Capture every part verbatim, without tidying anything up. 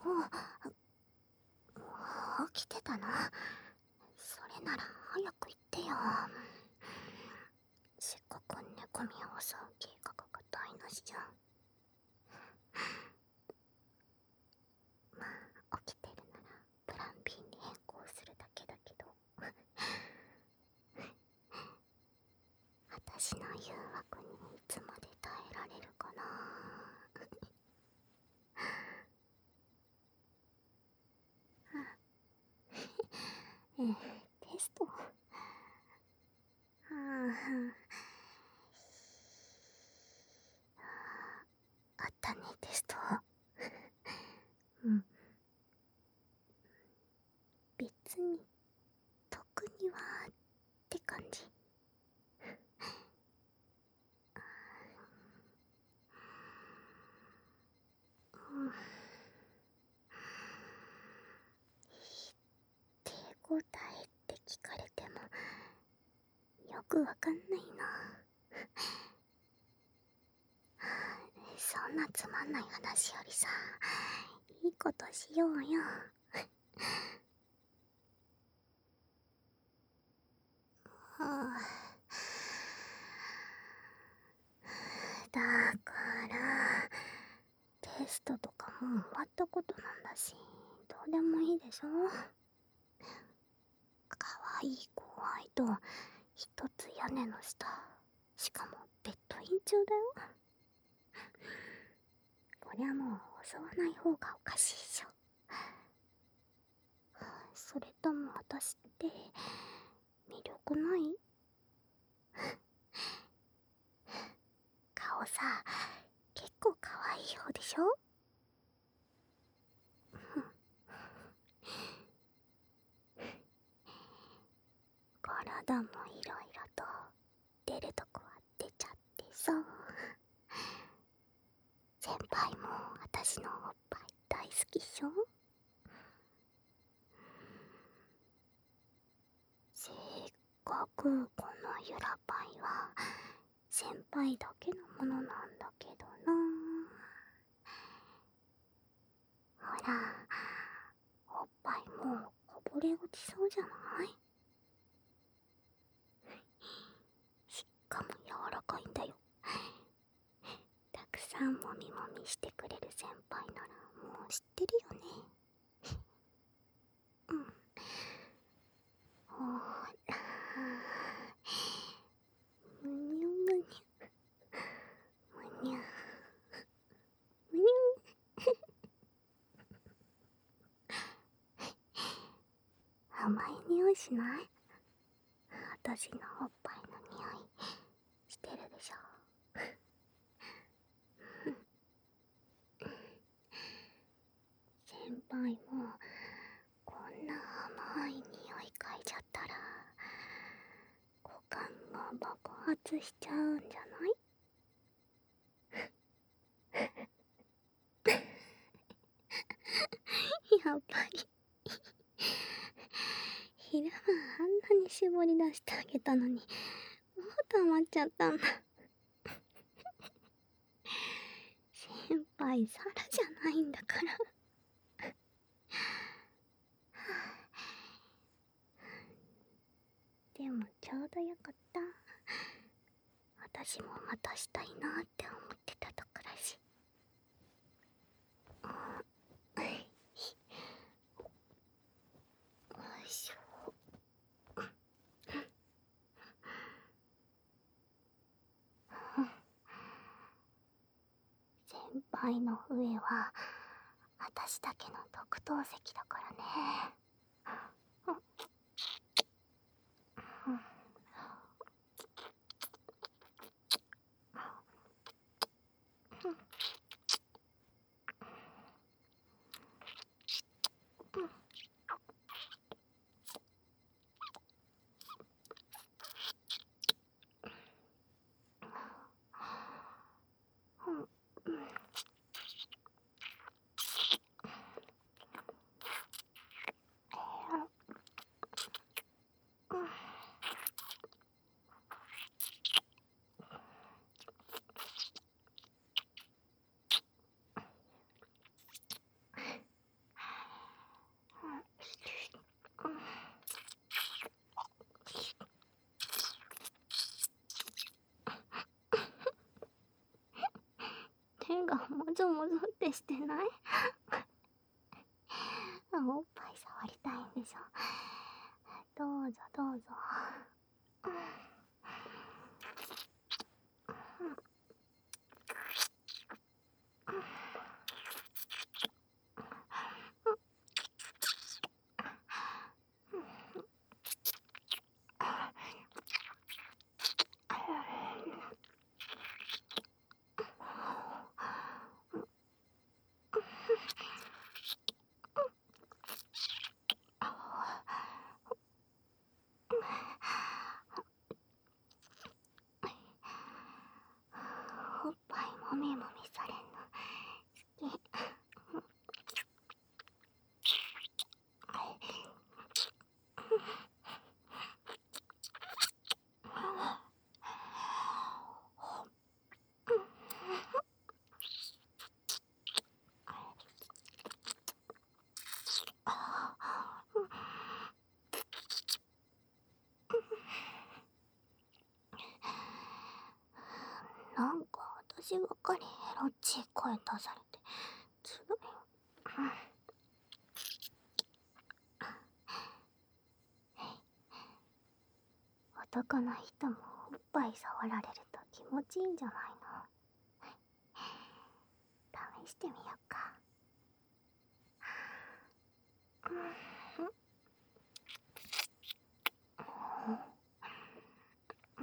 起きてたの？それなら早く言ってよ。せっかく寝込みを襲う計画が台無しじゃん。まあ起きてるならプラン B に変更するだけだけど私の誘惑にいつまで耐えられるかな。えー、テスト。はあ、あったね、テスト。うん。別に特にはって感じ。うん。手応えって聞かれてもよくわかんないな。そんなつまんない話よりさ、いいことしようよ。はあ、だからテストとかもう終わったことなんだし、どうでもいいでしょ。かわいい後輩と一つ屋根の下、しかもベッドイン中だよ。こりゃもう襲わない方がおかしいでしょ。それとも私って魅力ない？顔さ、結構可愛い方でしょ。体もいろいろと出るとこは出ちゃってさ。先輩も私のおっぱい大好きっしょ。せっかくこのゆらパイは先輩だけのものなんだけどな。ほら、おっぱいもうこぼれ落ちそうじゃない？しかも柔らかいんだよ。たくさんもみもみしてくれる先輩ならもう知ってるよね。うん。ほら、むにゅむにゅむにゅむにゅ。甘い匂いしない？私のおっぱいの匂いしてるでしょ。先輩もこんな甘い匂い嗅いじゃったら股間が爆発しちゃうんじゃない？やっぱり昼間あんなに絞り出してあげたのにもう溜まっちゃったんだ。先輩サラじゃないんだから。でもちょうどよかった。私もまたしたいなって思ってたとこだし。よいしょ。先輩の上は私だけの特等席だからね。 ぞもぞってしてない？おっぱい触りたいんでしょ。どうぞどうぞ。おっぱいもみもみされんの好き。なんか私ばっかりエロっちい声出されてつらいよ。男の人もおっぱい触られると気持ちいいんじゃないの？試してみようか。うん。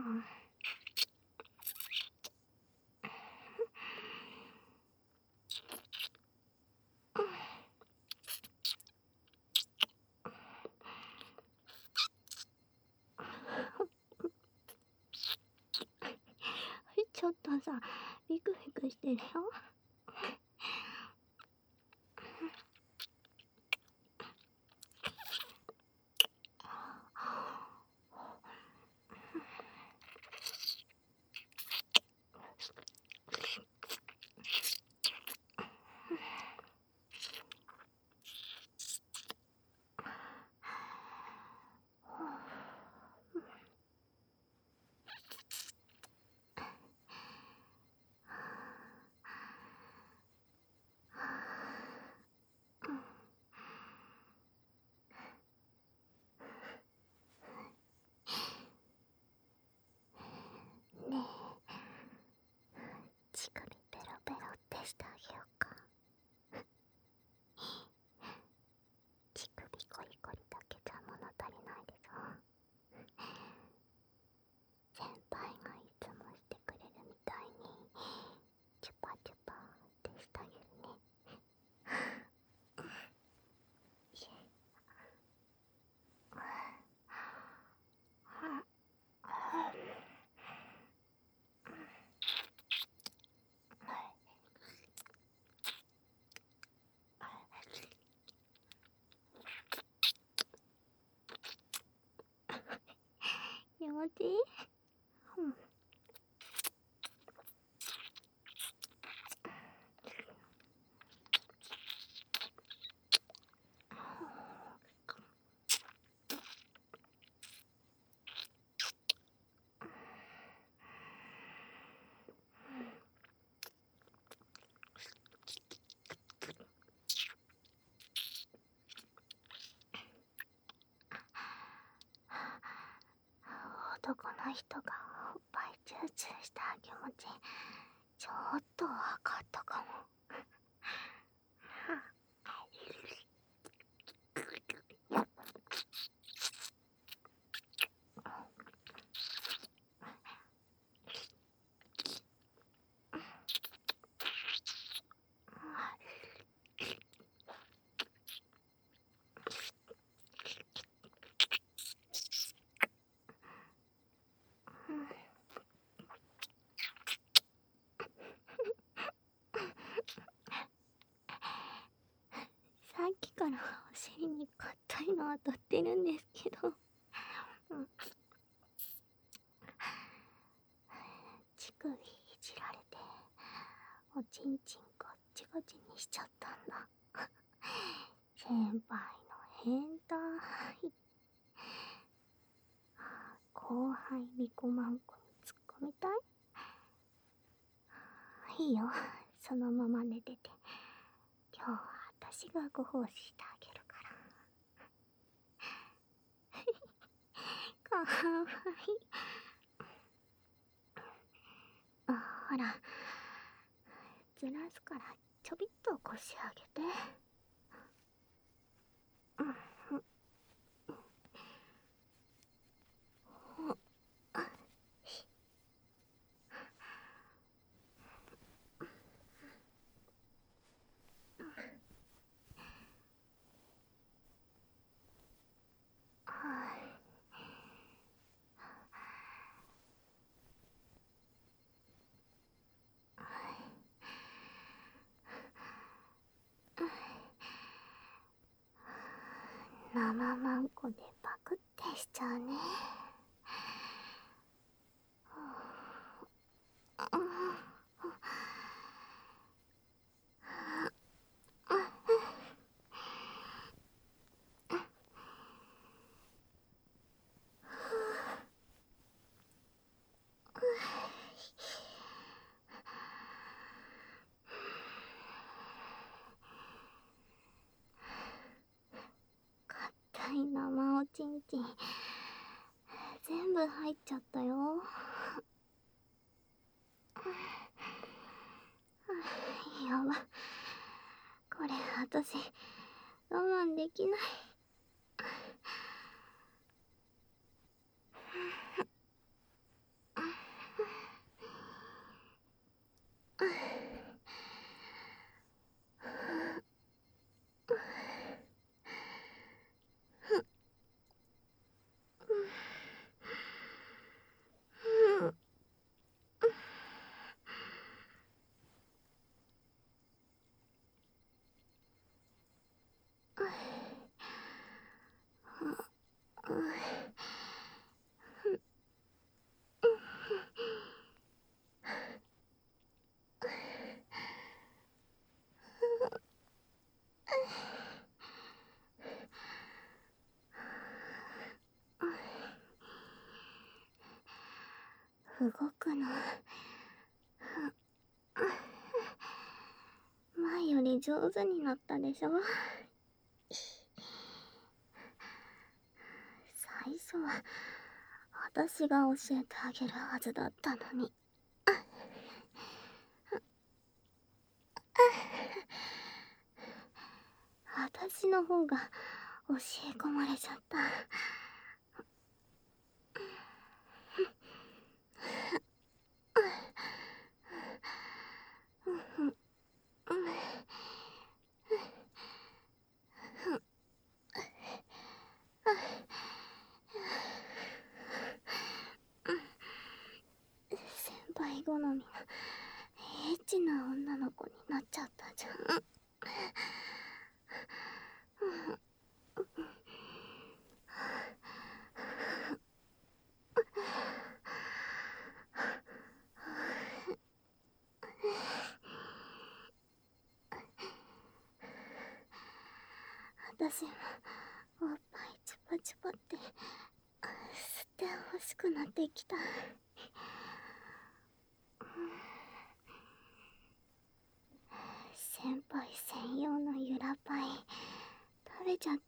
ちょっとさ、ビクビクしてるよ。ねえ、乳首ペロペロってしてあげようか。乳首コリコリだけじゃ物足りないでしょ。先輩がいつもしてくれるみたいにチュパチュパってしてあげるね。気持ちいい？うん。男の人がおっぱいチューチューした気持ちちょっと分かったかも。さっきからお尻に硬いの当たってるんですけど、うん、乳首いじられておちんちんガッチガチにしちゃったんだ。先輩の変態。後輩リコマンコに突っ込みたい？いいよ、 そのまま寝てて、今日は私がご奉仕してあげるから。かわいい。あ、ほら、ずらすからちょびっと起こしてあげて。生マンコでパクってしちゃうね。硬い生おちんちん全部入っちゃったよ。やば、これ私我慢できない。動くの前より上手になったでしょ。最初は私が教えてあげるはずだったのに。私の方が教え込まれちゃった。先輩好みのエッチな女の子になっちゃったじゃん。私もおっぱいチュパチュパって吸って欲しくなってきた。先輩専用のゆらパイ食べちゃって。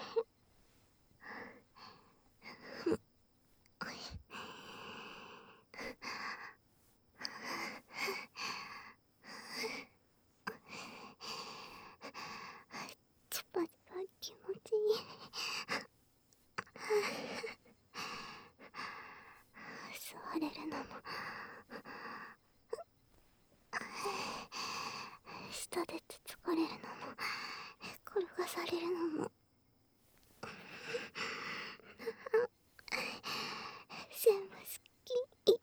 チュパチュパ気持ちいい。座れるのも下でつつかれるのも転がされるのも全部好き。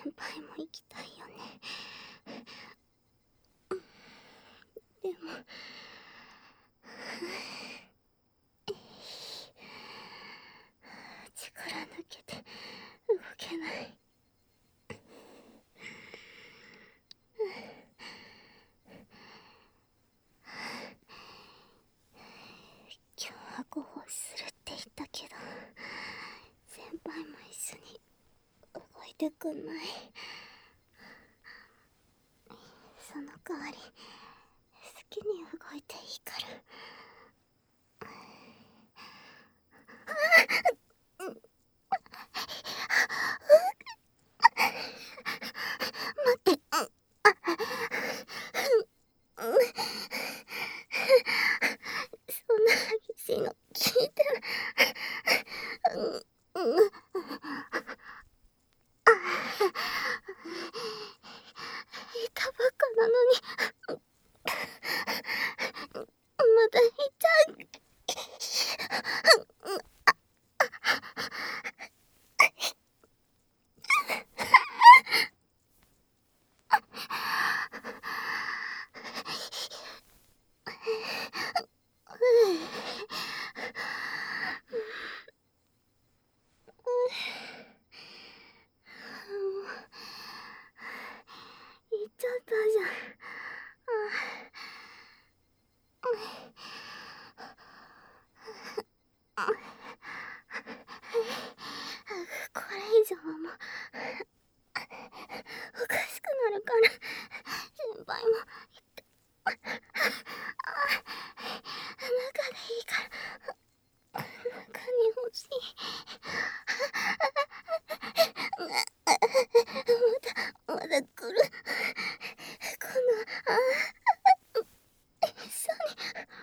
輩も行きたいよね。でも力抜けて動けない。今日はご奉仕するって言ったけど、先輩も一緒に動いてくんない？その代わり好きに動いていいから。待って、そんな激しいの聞いてる。いたばっかなのにまたいちゃう。言っちゃったじゃん。これ以上はもうおかしくなるから、先輩も言って。中でいいから中に欲しい。まだまだ来る。このあ一緒に。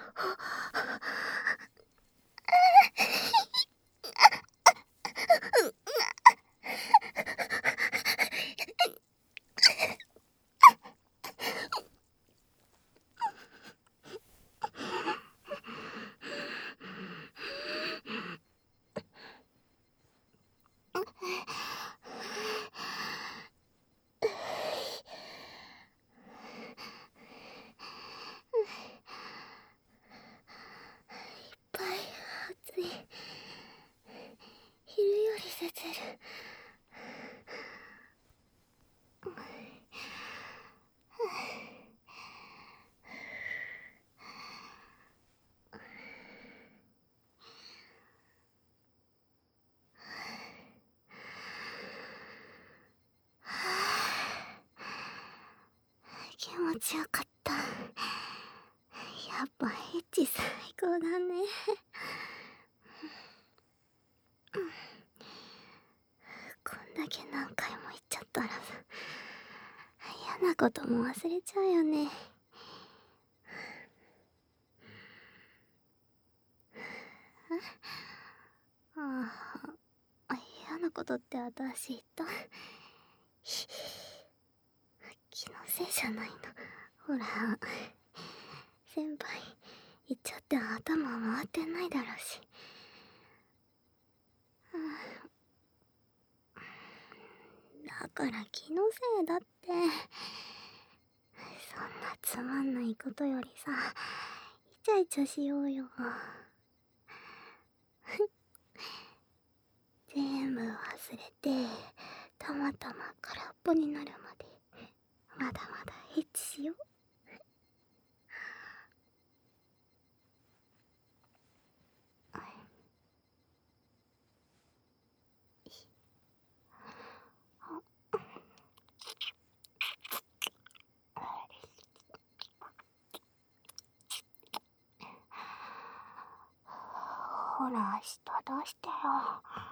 暑い。昼より出てる。気持ちよかった。やっぱエッチ最高だね。こんだけ何回も言っちゃったらさ、嫌なことも忘れちゃうよね。ああ、嫌なことって私言った？気のせいじゃないの。ほら、先輩言っちゃって頭回ってないだろうし。だから気のせいだって。そんなつまんないことよりさ、イチャイチャしようよ。全部忘れて、たまたま空っぽになるまでまだまだエッチしよう。ほら、舌出してよ。